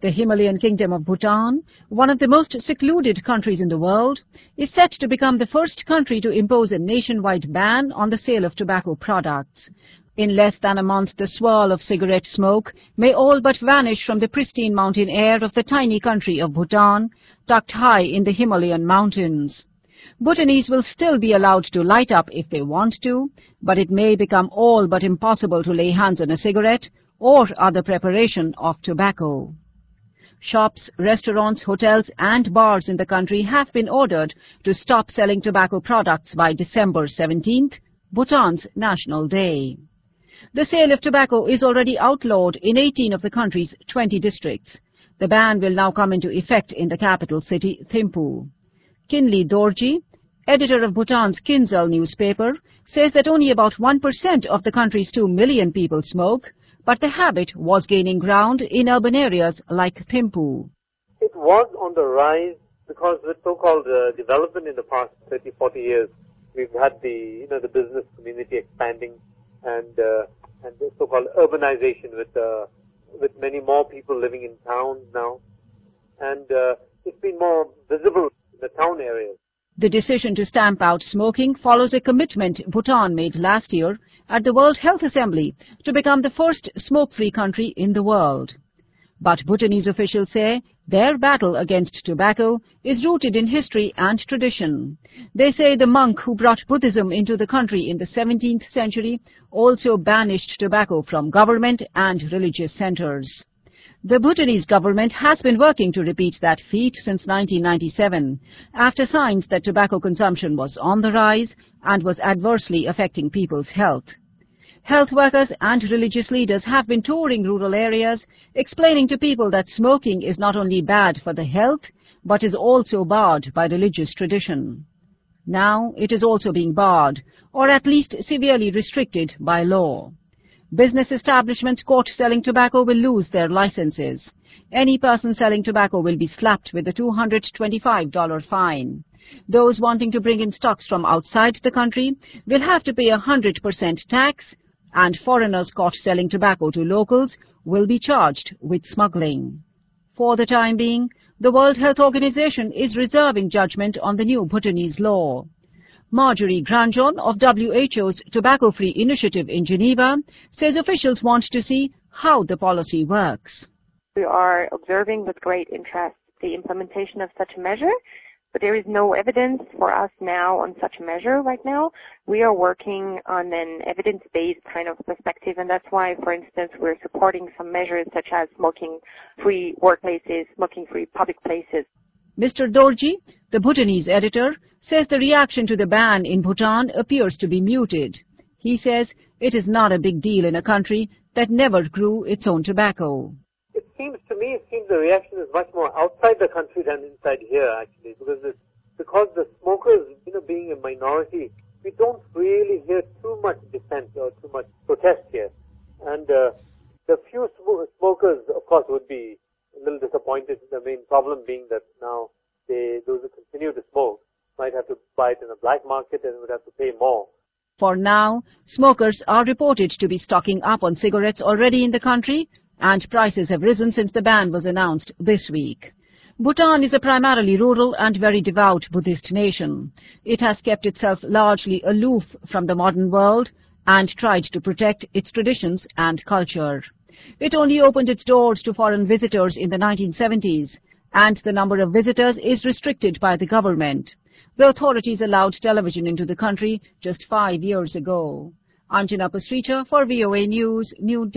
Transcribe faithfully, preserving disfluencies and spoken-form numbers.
The Himalayan kingdom of Bhutan, one of the most secluded countries in the world, is set to become the first country to impose a nationwide ban on the sale of tobacco products. In less than a month, the swirl of cigarette smoke may all but vanish from the pristine mountain air of the tiny country of Bhutan, tucked high in the Himalayan mountains. Bhutanese will still be allowed to light up if they want to, but it may become all but impossible to lay hands on a cigarette or other preparation of tobacco. Shops, restaurants, hotels and bars in the country have been ordered to stop selling tobacco products by December seventeenth, Bhutan's National Day. The sale of tobacco is already outlawed in eighteen of the country's twenty districts. The ban will now come into effect in the capital city, Thimphu. Kinli Dorji, editor of Bhutan's Kinzhal newspaper, says that only about one percent of the country's two million people smoke, but the habit was gaining ground in urban areas like Thimphu. It was on the rise because with so-called uh, development in the past thirty, forty years, we've had the, you know, the business community expanding and uh, and the so-called urbanization with uh, with many more people living in towns now, and uh, it's been more visible in the town areas. The decision to stamp out smoking follows a commitment Bhutan made last year at the World Health Assembly to become the first smoke-free country in the world. But Bhutanese officials say their battle against tobacco is rooted in history and tradition. They say the monk who brought Buddhism into the country in the seventeenth century also banished tobacco from government and religious centers. The Bhutanese government has been working to repeat that feat since nineteen ninety-seven, after signs that tobacco consumption was on the rise and was adversely affecting people's health. Health workers and religious leaders have been touring rural areas, explaining to people that smoking is not only bad for the health, but is also barred by religious tradition. Now it is also being barred, or at least severely restricted by law. Business establishments caught selling tobacco will lose their licenses. Any person selling tobacco will be slapped with a two hundred twenty-five dollar fine. Those wanting to bring in stocks from outside the country will have to pay a one hundred percent tax, and foreigners caught selling tobacco to locals will be charged with smuggling. For the time being, the World Health Organization is reserving judgment on the new Bhutanese law. Marjorie Granjon of W H O's Tobacco-Free Initiative in Geneva says officials want to see how the policy works. We are observing with great interest the implementation of such a measure, but there is no evidence for us now on such a measure right now. We are working on an evidence-based kind of perspective, and that's why, for instance, we're supporting some measures such as smoking-free workplaces, smoking-free public places. Mister Dorji, the Bhutanese editor, says the reaction to the ban in Bhutan appears to be muted. He says it is not a big deal in a country that never grew its own tobacco. It seems to me, it seems the reaction is much more outside the country than inside here, actually, because it's, because the smokers, you know, being a minority, we don't really hear too much dissent or too much protest here. And uh, the few sm smokers, of course, would be a little disappointed. The main problem being that now they, those who continue to smoke might have to buy it in a black market and would have to pay more. For now, smokers are reported to be stocking up on cigarettes already in the country, and prices have risen since the ban was announced this week. Bhutan is a primarily rural and very devout Buddhist nation. It has kept itself largely aloof from the modern world and tried to protect its traditions and culture. It only opened its doors to foreign visitors in the nineteen seventies, and the number of visitors is restricted by the government. The authorities allowed television into the country just five years ago. Anjana Pasricha for V O A News, New Delhi.